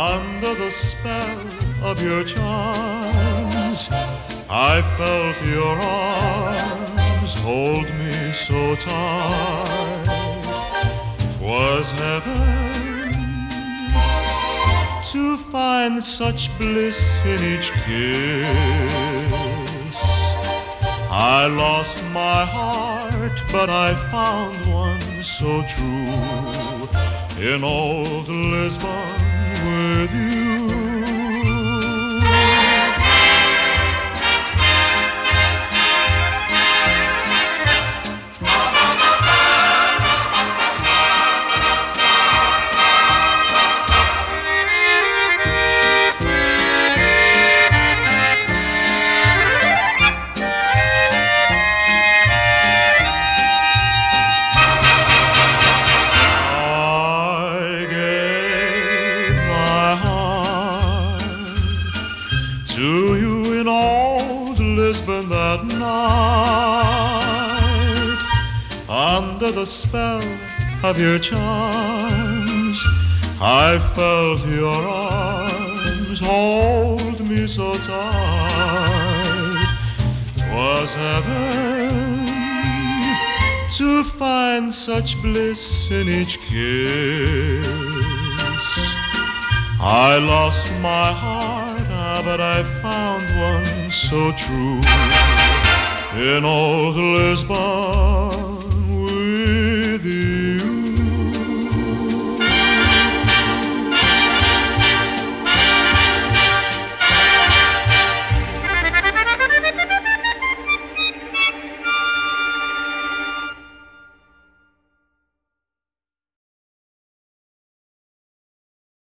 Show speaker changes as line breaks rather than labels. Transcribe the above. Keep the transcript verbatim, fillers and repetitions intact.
Under the spell of your charms, I felt your arms hold me so tight. 'Twas heaven to find such bliss in each kiss. I lost my heart, but I found one so true in old Lisbon with you. To you in old Lisbon that night, under the spell of your charms, I felt your arms hold me so tight. 'Twas heaven to find such bliss in each kiss. I lost my heart, but I found one so true in old Lisbon